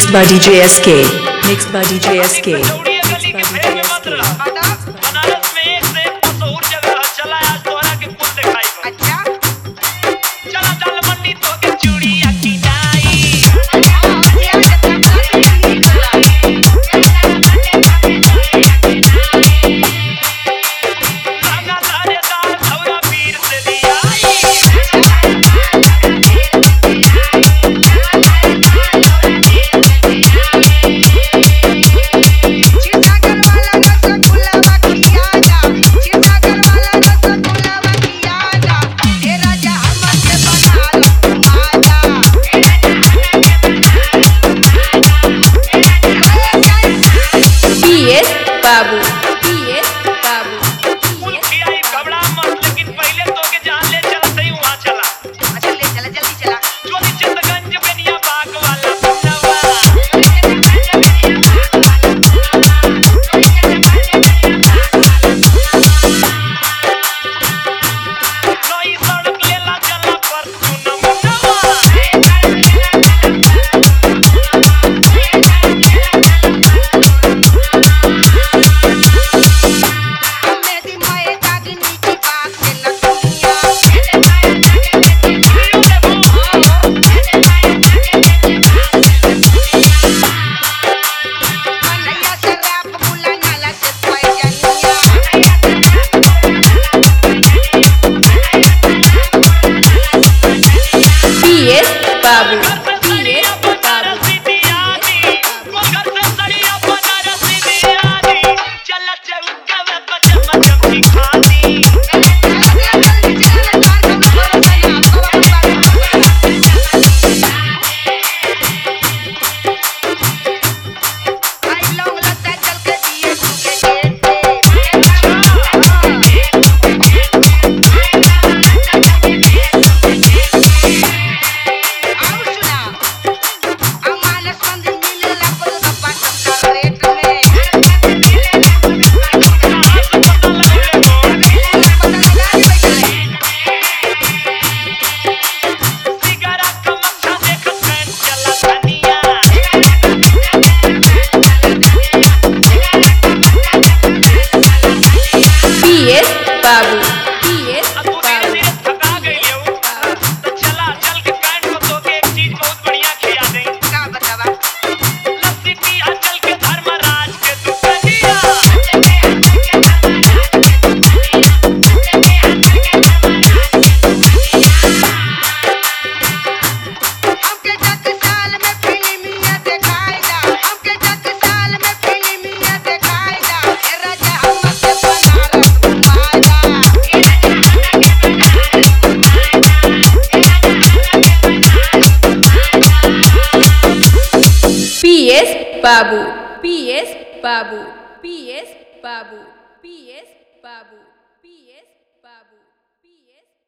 Mixed by DJ SK. Mixed by DJ SK. कचौड़ी गली के भेड़ में मत रह। बनारस में एक से एक मशहूर जगह है, चला आज तोहरा के कुल दिखाई बा। अच्छा चला दाल मंडी तो के चूड़िया की नाई। लहंगा धारेदार धौरा पीर से लियाई। चिटागल वाला रसगुल्ला बखिया जा, चिटागल वाला रसगुल्ला बखिया जा, ए राजा हमर के बना लो माजा, ए PS बाबू PS बाबू कुल खियाई घबरा मत, लेकिन पहले तो के जान ले चला सही वहाँ चला। अच्छा ले चला जल्दी चला चोरी चंदगंज बेनिया बाग वाला पुनवा। नई सड़क लेला चला पर चुनमुनवा। हमें दी माए दागनी की बात के लखनिया मनैया शराब बुला नाला से कोई जनिया PS बाबू सरिया बनारसी दियानी, घर से सरिया बनारसी दियानी, चला चौका में बचम जम खानी। सिगरा कमक्षा देख कैन चला धनिया। PS बाबू PS अब तू धीरे धीरे थका गई हो, तो चला चल के कैन को तो के एक चीज बहुत बढ़िया खिया दे। लस्सी पिया चल के धर्मराज के दुकनिया। हमके जग साल में फिल्मिया दिखाएगा, हमके जग साल में फिल्मिया दिखाएगा, ए राजा हमर के बनारस घुमाएगा, PS बाबू PS बाबू PS बाबू PS बाबू PS बाबू PS